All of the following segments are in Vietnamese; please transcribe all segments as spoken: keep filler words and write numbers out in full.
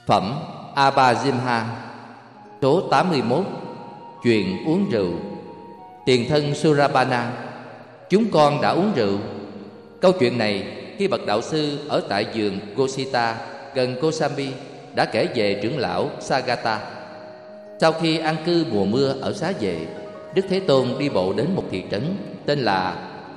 Phẩm Abhijimha số tám mươi mốt. Chuyện uống rượu. Tiền thân Surabana: chúng con đã uống rượu. Câu chuyện này khi bậc đạo sư ở tại vườn Gosita gần Kosambi đã kể về trưởng lão Sagata. Sau khi an cư mùa mưa ở xá vệ, Đức Thế Tôn đi bộ đến một thị trấn tên là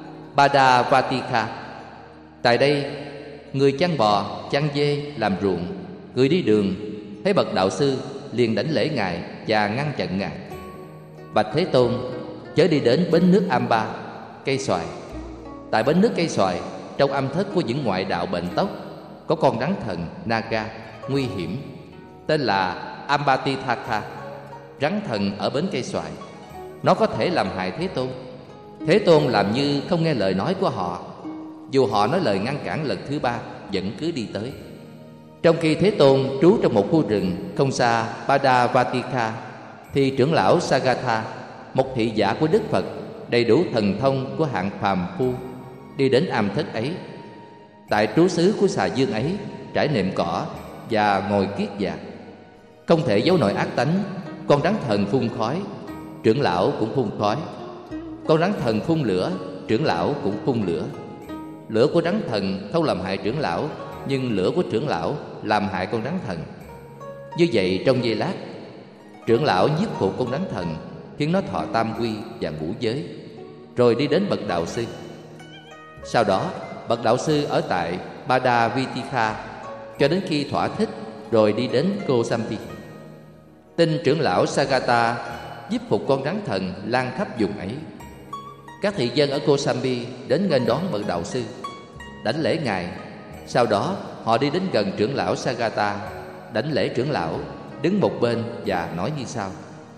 Badavatika. Tại đây, người chăn bò, chăn dê, làm ruộng, người đi đường thấy bậc đạo sư liền đảnh lễ ngài và ngăn chặn ngài. Bạch Thế Tôn, chớ đi đến bến nước Amba, cây xoài. Tại bến nước cây xoài, trong âm thất của những ngoại đạo bệnh tóc, có con rắn thần Naga nguy hiểm tên là Ambatithaka. Rắn thần ở bến cây xoài, nó có thể làm hại Thế Tôn. Thế Tôn làm như không nghe lời nói của họ. Dù họ nói lời ngăn cản lần thứ ba, vẫn cứ đi tới. Trong khi Thế Tôn trú trong một khu rừng không xa Badavatika, thì trưởng lão Sagatha, một thị giả của Đức Phật, đầy đủ thần thông của hạng phàm phu, đi đến am thất ấy. Tại trú xứ của xà dương ấy, trải nệm cỏ và ngồi kiết giặc. Không thể giấu nổi ác tánh, con rắn thần phun khói, trưởng lão cũng phun khói. Con rắn thần phun lửa, trưởng lão cũng phun lửa. Lửa của rắn thần không làm hại trưởng lão, nhưng lửa của trưởng lão làm hại con rắn thần. Như vậy trong giây lát, trưởng lão nhiếp phục con rắn thần, khiến nó thọ tam quy và ngũ giới, rồi đi đến bậc đạo sư. Sau đó, bậc đạo sư ở tại Badavitika cho đến khi thỏa thích, rồi đi đến Kosambi. Tin trưởng lão Sagata nhiếp phục con rắn thần lan khắp vùng ấy. Các thị dân ở Kosambi đến nghênh đón bậc đạo sư, đảnh lễ ngài. Sau đó họ đi đến gần trưởng lão Sagata, đảnh lễ trưởng lão, đứng một bên và nói như sau: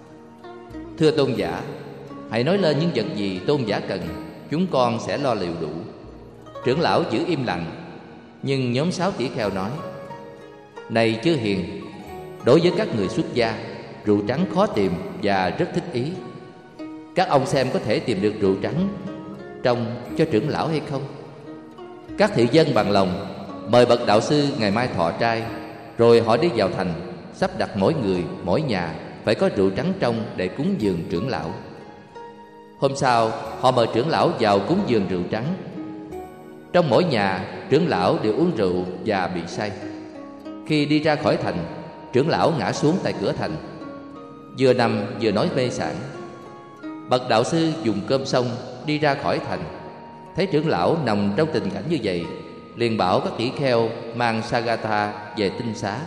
thưa tôn giả, hãy nói lên những vật gì tôn giả cần, chúng con sẽ lo liệu đủ. Trưởng lão giữ im lặng, nhưng nhóm sáu tỷ kheo nói: này chư hiền, đối với các người xuất gia, rượu trắng khó tìm và rất thích ý. Các ông xem có thể tìm được rượu trắng trong cho trưởng lão hay không? Các thị dân bằng lòng mời bậc đạo sư ngày mai thọ trai, rồi họ đi vào thành, sắp đặt mỗi người mỗi nhà phải có rượu trắng trong để cúng dường trưởng lão. Hôm sau, họ mời trưởng lão vào cúng dường rượu trắng. Trong mỗi nhà, trưởng lão đều uống rượu và bị say. Khi đi ra khỏi thành, trưởng lão ngã xuống tại cửa thành, vừa nằm vừa nói mê sảng. Bậc đạo sư dùng cơm xong đi ra khỏi thành, thấy trưởng lão nằm trong tình cảnh như vậy, liền bảo các tỷ kheo mang Sagatha về tinh xá.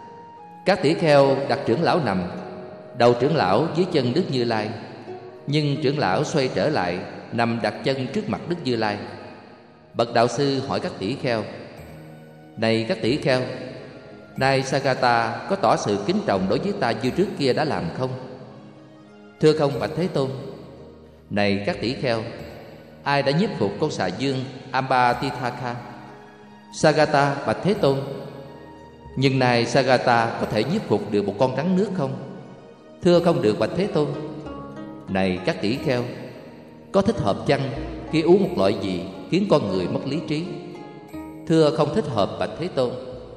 Các tỷ kheo đặt trưởng lão nằm, đầu trưởng lão dưới chân Đức Như Lai, nhưng trưởng lão xoay trở lại nằm đặt chân trước mặt Đức Như Lai. Bậc đạo sư hỏi các tỷ kheo: này các tỷ kheo, nay Sagatha có tỏ sự kính trọng đối với ta như trước kia đã làm không? Thưa không, bạch Thế Tôn. Này các tỷ kheo, ai đã nhiếp phục con xà dương Ambatithaka? Sagatha bạch Thế Tôn. Nhưng nay Sagatha có thể nhiếp phục được một con rắn nước không? Thưa không được, bạch Thế Tôn. Này các tỷ kheo, có thích hợp chăng khi uống một loại gì khiến con người mất lý trí? Thưa không thích hợp, bạch Thế Tôn.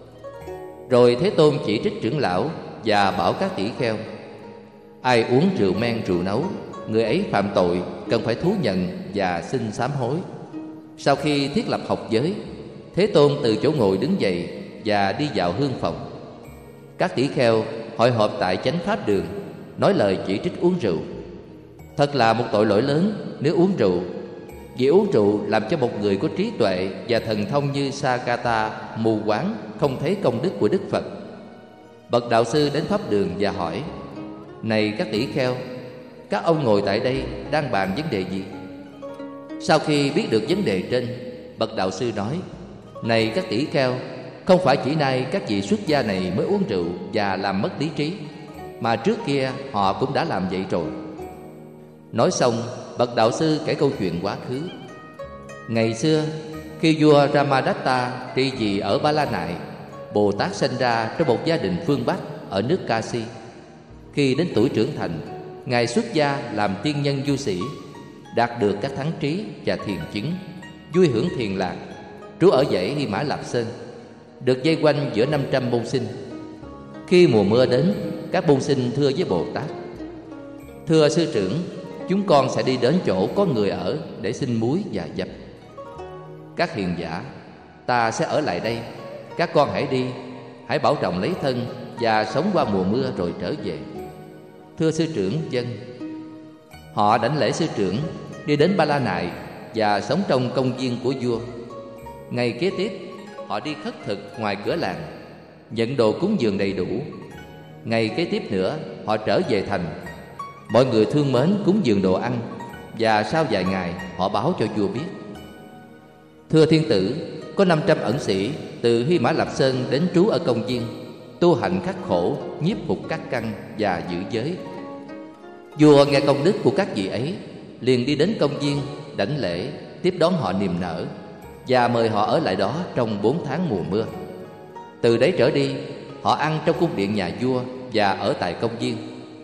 Rồi Thế Tôn chỉ trích trưởng lão và bảo các tỷ kheo: ai uống rượu men rượu nấu, người ấy phạm tội, cần phải thú nhận và xin sám hối. Sau khi thiết lập học giới, Thế Tôn từ chỗ ngồi đứng dậy và đi vào hương phòng. Các tỷ kheo hội họp tại chánh pháp đường, nói lời chỉ trích uống rượu. Thật là một tội lỗi lớn nếu uống rượu, vì uống rượu làm cho một người có trí tuệ và thần thông như Sagatha mù quáng, không thấy công đức của Đức Phật. Bậc đạo sư đến pháp đường và hỏi: này các tỷ kheo, các ông ngồi tại đây đang bàn vấn đề gì? Sau khi biết được vấn đề trên, bậc đạo sư nói: này các tỷ kheo, không phải chỉ nay các vị xuất gia này mới uống rượu và làm mất lý trí, mà trước kia họ cũng đã làm vậy rồi. Nói xong, bậc đạo sư kể câu chuyện quá khứ. Ngày xưa, khi vua Ramadatta trị vì ở Ba La Nại, Bồ Tát sinh ra trong một gia đình phương Bắc ở nước Kasi. Khi đến tuổi trưởng thành, ngài xuất gia làm tiên nhân du sĩ, đạt được các thắng trí và thiền chứng, vui hưởng thiền lạc, trú ở dãy Hy Mã Lạp Sơn, được vây quanh giữa năm trăm môn sinh. Khi mùa mưa đến, các bôn sinh thưa với Bồ Tát: Thưa sư trưởng, chúng con sẽ đi đến chỗ có người ở để xin muối và dập. Các hiền giả: Ta sẽ ở lại đây, các con hãy đi, hãy bảo trọng lấy thân và sống qua mùa mưa rồi trở về. Thưa sư trưởng, vâng. Họ đảnh lễ sư trưởng, đi đến Ba La Nại và sống trong công viên của vua. Ngày kế tiếp, họ đi khất thực ngoài cửa làng, nhận đồ cúng dường đầy đủ. Ngày kế tiếp nữa, họ trở về thành. Mọi người thương mến cúng dường đồ ăn, và sau vài ngày họ báo cho vua biết: Thưa thiên tử, có năm trăm ẩn sĩ từ Hy Mã Lạp Sơn đến trú ở công viên, tu hành khắc khổ, nhiếp phục các căn và giữ giới. Vua nghe công đức của các vị ấy, liền đi đến công viên, đảnh lễ, tiếp đón họ niềm nở và mời họ ở lại đó trong bốn tháng mùa mưa. Từ đấy trở đi, họ ăn trong cung điện nhà vua và ở tại công viên.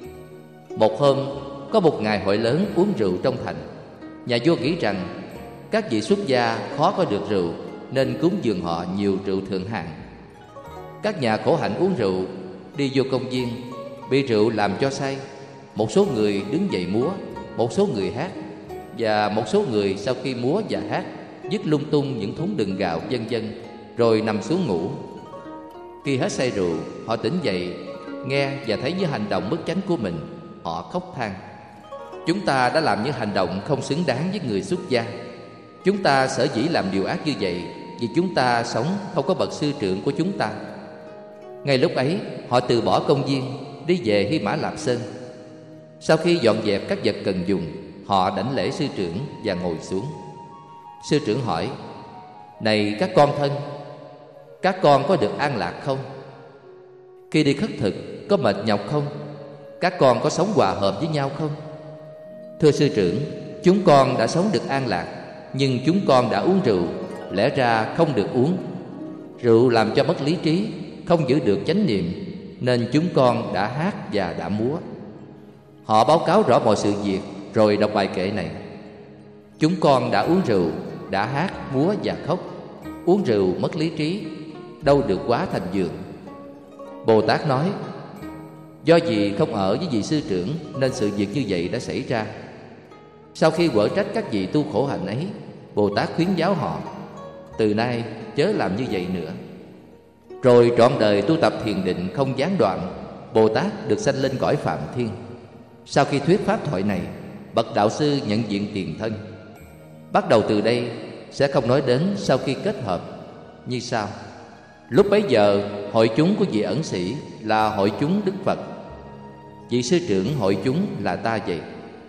Một hôm, có một ngày hội lớn uống rượu trong thành. Nhà vua nghĩ rằng các vị xuất gia khó có được rượu, nên cúng dường họ nhiều rượu thượng hạng. Các nhà khổ hạnh uống rượu, đi vô công viên, bị rượu làm cho say. Một số người đứng dậy múa, một số người hát, và một số người sau khi múa và hát dứt lung tung những thúng đựng gạo vân vân, rồi nằm xuống ngủ. Khi hết say rượu, họ tỉnh dậy, nghe và thấy những hành động bất chánh của mình. Họ khóc than: Chúng ta đã làm những hành động không xứng đáng với người xuất gia. Chúng ta sở dĩ làm điều ác như vậy vì chúng ta sống không có bậc sư trưởng của chúng ta. Ngay lúc ấy, họ từ bỏ công viên, đi về Hy Mã Lạp Sơn. Sau khi dọn dẹp các vật cần dùng, họ đảnh lễ sư trưởng và ngồi xuống. Sư trưởng hỏi: Này các con thân, các con có được an lạc không? Khi đi khất thực có mệt nhọc không? Các con có sống hòa hợp với nhau không? Thưa sư trưởng, chúng con đã sống được an lạc, nhưng chúng con đã uống rượu, lẽ ra không được uống. Rượu làm cho mất lý trí, không giữ được chánh niệm, nên chúng con đã hát và đã múa. Họ báo cáo rõ mọi sự việc, rồi đọc bài kệ này: Chúng con đã uống rượu, đã hát, múa và khóc. Uống rượu mất lý trí, đâu được quá thành giường. Bồ Tát nói: Do vì không ở với vị sư trưởng nên sự việc như vậy đã xảy ra. Sau khi quở trách các vị tu khổ hạnh ấy, Bồ Tát khuyến giáo họ: Từ nay chớ làm như vậy nữa. Rồi trọn đời tu tập thiền định không gián đoạn, Bồ Tát được sanh lên cõi Phạm Thiên. Sau khi thuyết pháp thoại này, bậc đạo sư nhận diện tiền thân. Bắt đầu từ đây sẽ không nói đến sau khi kết hợp như sau. Lúc bấy giờ, hội chúng của vị ẩn sĩ là hội chúng Đức Phật. Vị sư trưởng hội chúng là ta vậy.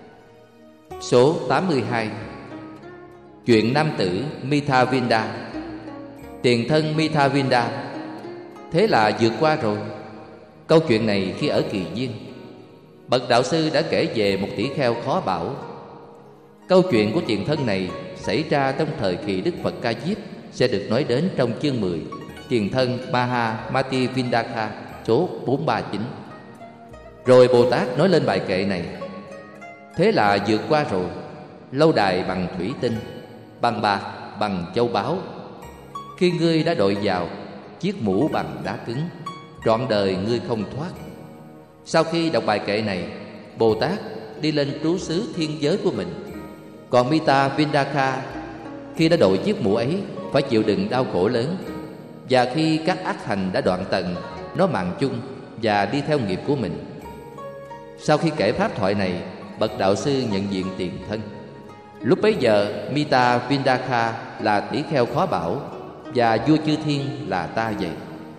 Số tám mươi hai. Chuyện nam tử Mithavinda. Tiền thân Mithavinda. Thế là vượt qua rồi. Câu chuyện này khi ở Kỳ Viên, bậc đạo sư đã kể về một tỷ kheo khó bảo. Câu chuyện của tiền thân này xảy ra trong thời kỳ Đức Phật Ca Diếp sẽ được nói đến trong chương mười, tiền thân Maha Mativindaka, số bốn ba chín. Rồi Bồ Tát nói lên bài kệ này: Thế là vượt qua rồi. Lâu đài bằng thủy tinh, bằng bạc, bằng châu báu. Khi ngươi đã đội vào, chiếc mũ bằng đá cứng, trọn đời ngươi không thoát. Sau khi đọc bài kệ này, Bồ Tát đi lên trú xứ thiên giới của mình. Còn Mithavindaka, khi đã đội chiếc mũ ấy, phải chịu đựng đau khổ lớn. Và khi các ác hành đã đoạn tận, nó mạng chung và đi theo nghiệp của mình. Sau khi kể pháp thoại này, bậc đạo sư nhận diện tiền thân. Lúc bấy giờ, Mithavindaka là tỷ kheo khó bảo, và vua chư thiên là ta vậy.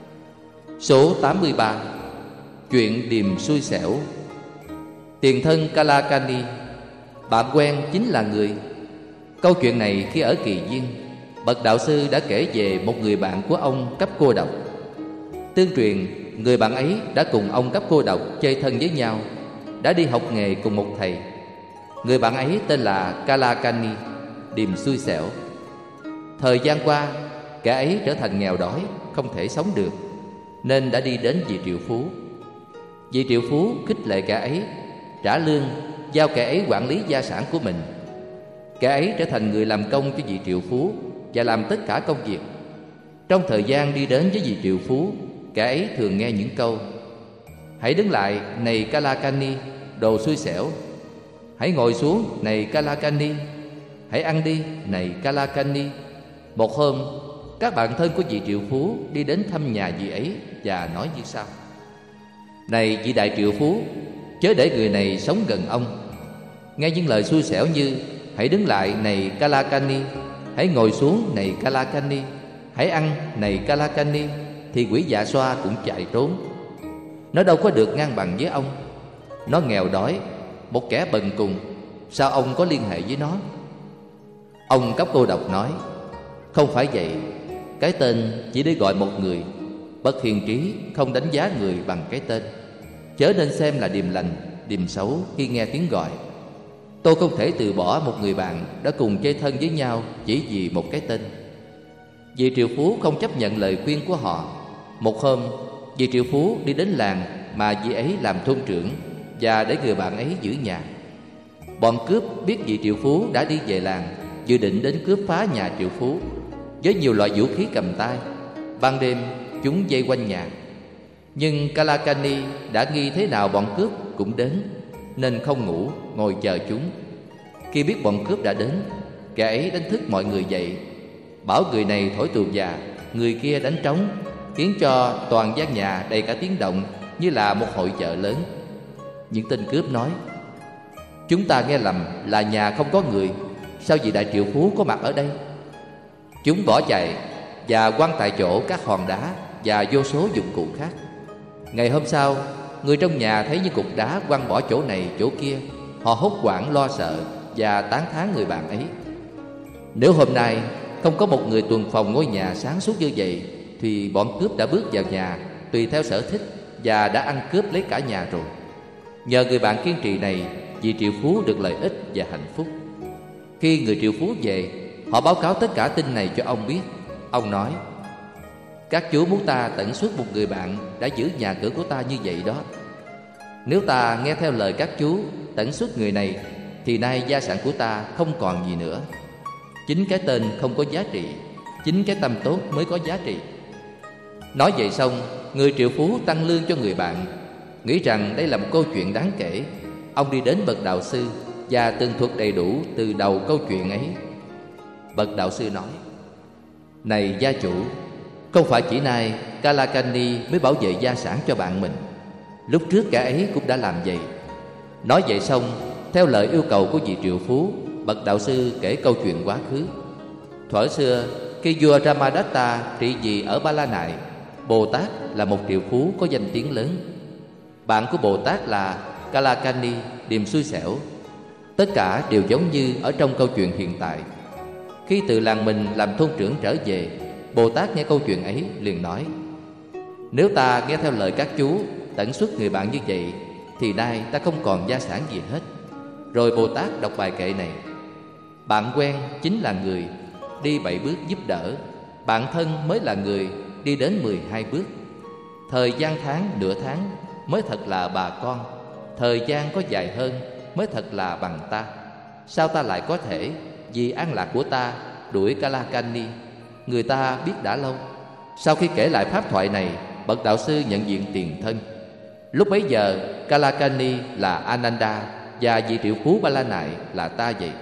Số tám mươi ba. Chuyện điềm xui xẻo. Tiền thân Kalakani. Bạn quen chính là người. Câu chuyện này khi ở Kỳ Viên, bậc đạo sư đã kể về một người bạn của ông cấp cô độc. Tương truyền, người bạn ấy đã cùng ông cấp cô độc chơi thân với nhau, đã đi học nghề cùng một thầy. Người bạn ấy tên là Kalakani, điềm xui xẻo. Thời gian qua, kẻ ấy trở thành nghèo đói, không thể sống được, nên đã đi đến vị triệu phú. Vị triệu phú khích lệ kẻ ấy, trả lương, giao kẻ ấy quản lý gia sản của mình. Kẻ ấy trở thành người làm công cho vị triệu phú và làm tất cả công việc. Trong thời gian đi đến với vị triệu phú, kẻ ấy thường nghe những câu: Hãy đứng lại này Kalakani, đồ xui xẻo. Hãy ngồi xuống này Kalakani. Hãy ăn đi này Kalakani. Một hôm, các bạn thân của vị triệu phú đi đến thăm nhà vị ấy và nói như sau: Này vị đại triệu phú, chớ để người này sống gần ông. Nghe những lời xui xẻo như hãy đứng lại này Kalakani, hãy ngồi xuống này Kalakani, hãy ăn này Kalakani, thì quỷ dạ xoa cũng chạy trốn. Nó đâu có được ngang bằng với ông. Nó nghèo đói, một kẻ bần cùng, sao ông có liên hệ với nó? Ông Cấp Cô Độc nói: Không phải vậy. Cái tên chỉ để gọi một người. Bậc hiền trí không đánh giá người bằng cái tên. Chớ nên xem là điềm lành, điềm xấu khi nghe tiếng gọi. Tôi không thể từ bỏ một người bạn đã cùng chơi thân với nhau chỉ vì một cái tên. Vị triệu phú không chấp nhận lời khuyên của họ. Một hôm, vị triệu phú đi đến làng mà vị ấy làm thôn trưởng và để người bạn ấy giữ nhà. Bọn cướp biết vị triệu phú đã đi về làng, dự định đến cướp phá nhà triệu phú với nhiều loại vũ khí cầm tay. Ban đêm, chúng vây quanh nhà. Nhưng Kalakani đã nghi thế nào bọn cướp cũng đến, nên không ngủ, ngồi chờ chúng. Khi biết bọn cướp đã đến, kẻ ấy đánh thức mọi người dậy, bảo người này thổi tuồng già, người kia đánh trống, khiến cho toàn gian nhà đầy cả tiếng động như là một hội chợ lớn. Những tên cướp nói: Chúng ta nghe lầm là nhà không có người. Sao vị đại triệu phú có mặt ở đây? Chúng bỏ chạy và quăng tại chỗ các hòn đá và vô số dụng cụ khác. Ngày hôm sau, người trong nhà thấy những cục đá quăng bỏ chỗ này chỗ kia. Họ hốt hoảng lo sợ và tán thán người bạn ấy. Nếu hôm nay không có một người tuần phòng ngôi nhà sáng suốt như vậy, thì bọn cướp đã bước vào nhà tùy theo sở thích và đã ăn cướp lấy cả nhà rồi. Nhờ người bạn kiên trì này, vị triệu phú được lợi ích và hạnh phúc. Khi người triệu phú về, họ báo cáo tất cả tin này cho ông biết. Ông nói: Các chú muốn ta tận suốt một người bạn đã giữ nhà cửa của ta như vậy đó. Nếu ta nghe theo lời các chú tận suốt người này, thì nay gia sản của ta không còn gì nữa. Chính cái tên không có giá trị, chính cái tâm tốt mới có giá trị. Nói vậy xong, người triệu phú tăng lương cho người bạn. Nghĩ rằng đây là một câu chuyện đáng kể, ông đi đến bậc đạo sư và tường thuật đầy đủ từ đầu câu chuyện ấy. Bậc đạo sư nói: Này gia chủ, không phải chỉ nay Kalakani mới bảo vệ gia sản cho bạn mình. Lúc trước kẻ ấy cũng đã làm vậy. Nói vậy xong, theo lời yêu cầu của vị triệu phú, bậc đạo sư kể câu chuyện quá khứ. Thuở xưa, khi vua Ramadatta trị vì ở Ba La Nại, Bồ Tát là một triệu phú có danh tiếng lớn. Bạn của Bồ Tát là Kalakani, điềm xui xẻo. Tất cả đều giống như ở trong câu chuyện hiện tại. Khi từ làng mình làm thôn trưởng trở về, Bồ Tát nghe câu chuyện ấy liền nói: Nếu ta nghe theo lời các chú tận suốt người bạn như vậy, thì nay ta không còn gia sản gì hết. Rồi Bồ Tát đọc bài kệ này: Bạn quen chính là người, đi bảy bước giúp đỡ. Bạn thân mới là người, đi đến mười hai bước. Thời gian tháng nửa tháng mới thật là bà con. Thời gian có dài hơn mới thật là bằng ta. Sao ta lại có thể vì an lạc của ta đuổi Kalakani, người ta biết đã lâu. Sau khi kể lại pháp thoại này, bậc đạo sư nhận diện tiền thân. Lúc bấy giờ Kalakani là Ananda và vị triệu phú Ba La Nại là ta vậy.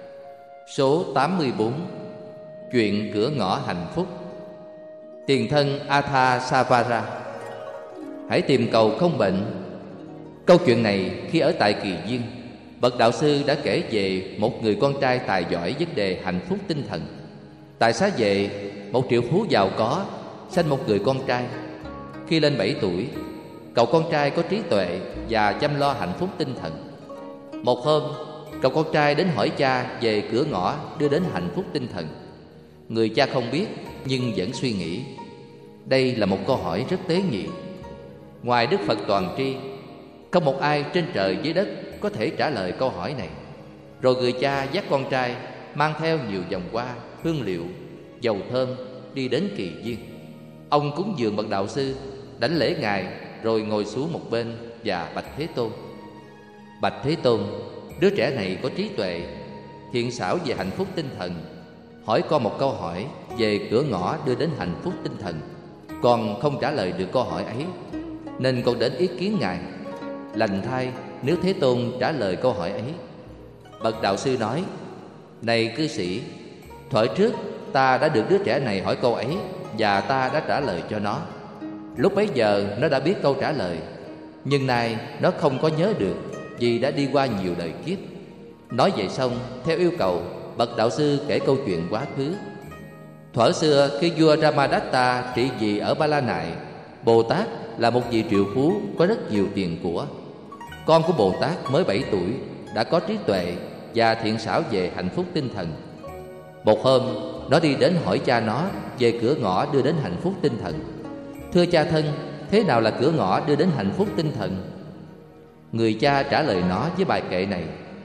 Số tám mươi bốn. Chuyện cửa ngõ hạnh phúc. Tiền thân Atha Savara. Hãy tìm cầu không bệnh. Câu chuyện này khi ở tại Kỳ Viên, bậc đạo sư đã kể về một người con trai tài giỏi vấn đề hạnh phúc tinh thần. Tại xá vệ, một triệu phú giàu có sanh một người con trai. Khi lên bảy tuổi, cậu con trai có trí tuệ và chăm lo hạnh phúc tinh thần. Một hôm, cậu con trai đến hỏi cha về cửa ngõ đưa đến hạnh phúc tinh thần. Người cha không biết nhưng vẫn suy nghĩ. Đây là một câu hỏi rất tế nhị. Ngoài Đức Phật toàn tri, không một ai trên trời dưới đất có thể trả lời câu hỏi này. Rồi người cha dắt con trai mang theo nhiều vòng hoa, hương liệu, dầu thơm đi đến Kỳ Viên. Ông cúng dường bậc đạo sư, đảnh lễ ngài, rồi ngồi xuống một bên và bạch Thế Tôn: Bạch Thế Tôn, đứa trẻ này có trí tuệ, thiện xảo về hạnh phúc tinh thần. Hỏi con một câu hỏi về cửa ngõ đưa đến hạnh phúc tinh thần, con không trả lời được câu hỏi ấy. nên con đến ý kiến Ngài. Lành thay nếu Thế Tôn trả lời câu hỏi ấy. Bậc đạo sư nói: Này cư sĩ, thuở trước ta đã được đứa trẻ này hỏi câu ấy, và ta đã trả lời cho nó. Lúc bấy giờ nó đã biết câu trả lời, nhưng nay nó không có nhớ được, vì đã đi qua nhiều đời kiếp. Nói vậy xong, theo yêu cầu, bậc đạo sư kể câu chuyện quá khứ. Thuở xưa khi vua Ramadatta trị vì ở Ba La Nại, Bồ Tát là một vị triệu phú có rất nhiều tiền của. Con của Bồ Tát mới bảy tuổi đã có trí tuệ và thiện xảo về hạnh phúc tinh thần. Một hôm, nó đi đến hỏi cha nó về cửa ngõ đưa đến hạnh phúc tinh thần. Thưa cha thân, thế nào là cửa ngõ đưa đến hạnh phúc tinh thần? Người cha trả lời nó với bài kệ này: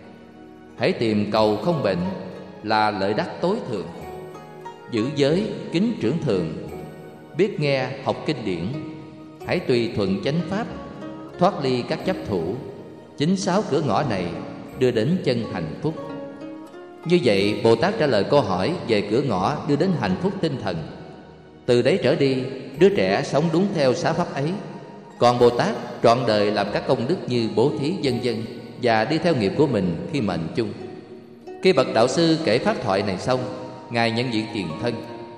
Hãy tìm cầu không bệnh là lợi đắc tối thượng, giữ giới kính trưởng thường, biết nghe học kinh điển, hãy tùy thuận chánh pháp, thoát ly các chấp thủ. Chính sáu cửa ngõ này đưa đến chân hạnh phúc. Như vậy, Bồ Tát trả lời câu hỏi về cửa ngõ đưa đến hạnh phúc tinh thần. Từ đấy trở đi, đứa trẻ sống đúng theo xá pháp ấy. Còn Bồ Tát trọn đời làm các công đức như bố thí vân vân, và đi theo nghiệp của mình khi mệnh chung. Khi bậc đạo sư kể pháp thoại này xong, Ngài nhận diện tiền thân.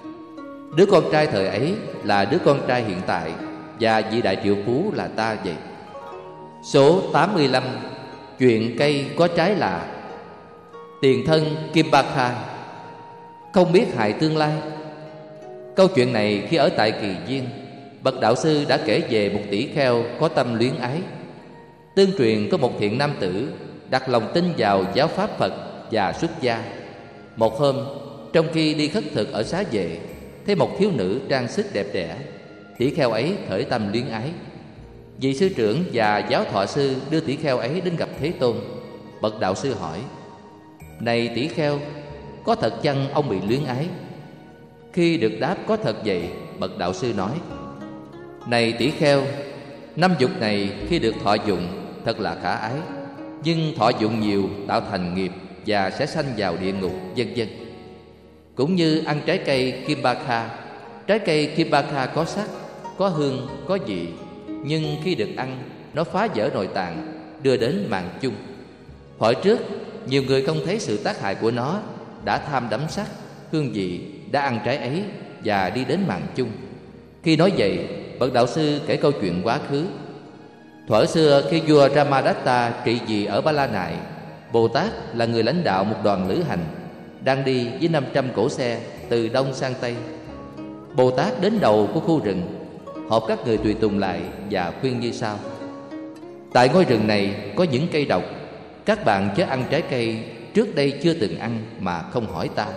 Đứa con trai thời ấy là đứa con trai hiện tại, và vị đại triệu phú là ta vậy. Số tám mươi lăm. Chuyện cây có trái lạ. Tiền thân Kimbakha không biết hại tương lai. Câu chuyện này khi ở tại Kỳ Viên, bậc đạo sư đã kể về một tỷ kheo có tâm luyến ái. Tương truyền có một thiện nam tử đặt lòng tin vào giáo pháp Phật và xuất gia. Một hôm, trong khi đi khất thực ở xá vệ, thấy một thiếu nữ trang sức đẹp đẽ. Tỷ kheo ấy khởi tâm luyến ái. Vị sư trưởng và giáo thọ sư đưa tỷ kheo ấy đến gặp Thế Tôn. Bậc đạo sư hỏi: Này tỷ kheo, có thật chăng ông bị luyến ái? Khi được đáp có thật vậy, bậc đạo sư nói: Này tỷ kheo, năm dục này khi được thọ dụng thật là khả ái, nhưng thọ dụng nhiều tạo thành nghiệp và sẽ sanh vào địa ngục, vân vân. Cũng như ăn trái cây Kimbakha. Trái cây Kimbakha có sắc, có hương, có vị, nhưng khi được ăn, nó phá vỡ nội tạng, đưa đến mạng chung. Hỏi trước, nhiều người không thấy sự tác hại của nó, đã tham đắm sắc, hương vị, đã ăn trái ấy và đi đến mạng chung. Khi nói vậy, bậc đạo sư kể câu chuyện quá khứ. Thuở xưa khi vua Ramadatta trị vì ở Ba La Nại, Bồ Tát là người lãnh đạo một đoàn lữ hành, đang đi với năm trăm cỗ xe từ đông sang tây. Bồ Tát đến đầu của khu rừng, họp các người tùy tùng lại và khuyên như sau: Tại ngôi rừng này có những cây độc, các bạn chớ ăn trái cây trước đây chưa từng ăn mà không hỏi ta.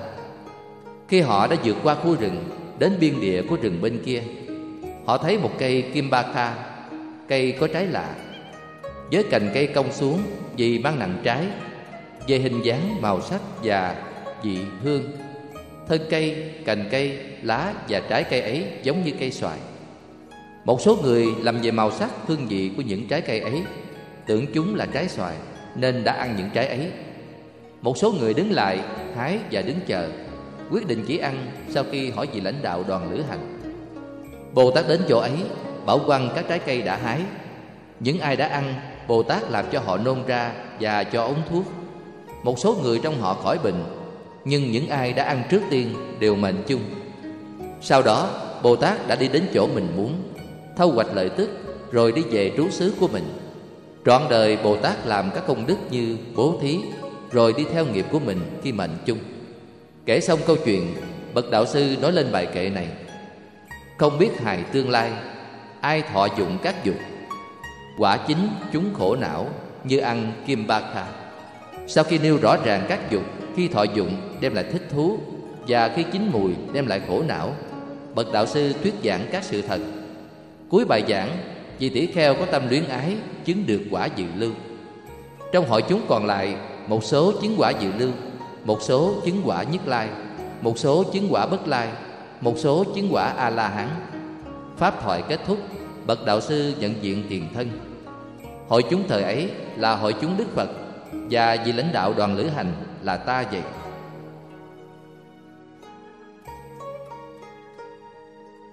Khi họ đã vượt qua khu rừng đến biên địa của rừng bên kia, họ thấy một cây Kimbakha, cây có trái lạ. Với cành cây cong xuống vì mang nặng trái, về hình dáng, màu sắc và vị hương. Thân cây, cành cây, lá và trái cây ấy giống như cây xoài. Một số người làm về màu sắc, hương vị của những trái cây ấy, tưởng chúng là trái xoài nên đã ăn những trái ấy. Một số người đứng lại hái và đứng chờ, quyết định chỉ ăn sau khi hỏi vị lãnh đạo đoàn lữ hành. Bồ Tát đến chỗ ấy, bảo quăng các trái cây đã hái. Những ai đã ăn, Bồ Tát làm cho họ nôn ra và cho uống thuốc. Một số người trong họ khỏi bệnh, nhưng những ai đã ăn trước tiên đều mệnh chung. Sau đó, Bồ Tát đã đi đến chỗ mình muốn, thâu hoạch lợi tức, rồi đi về trú xứ của mình. Trọn đời Bồ Tát làm các công đức như bố thí, rồi đi theo nghiệp của mình khi mệnh chung. Kể xong câu chuyện, bậc đạo sư nói lên bài kệ này: Không biết hại tương lai, ai thọ dụng các dục, quả chính chúng khổ não như ăn Kimbakha. Sau khi nêu rõ ràng các dục khi thọ dụng đem lại thích thú và khi chín mùi đem lại khổ não, bậc đạo sư thuyết giảng các sự thật. Cuối bài giảng, vị tỷ kheo có tâm luyến ái chứng được quả dự lưu. Trong hội chúng còn lại, một số chứng quả dự lưu, một số chứng quả nhất lai, một số chứng quả bất lai, một số chứng quả A La Hán. Pháp thoại kết thúc, bậc đạo sư nhận diện tiền thân. Hội chúng thời ấy là hội chúng Đức Phật, và vị lãnh đạo đoàn lữ hành là ta vậy.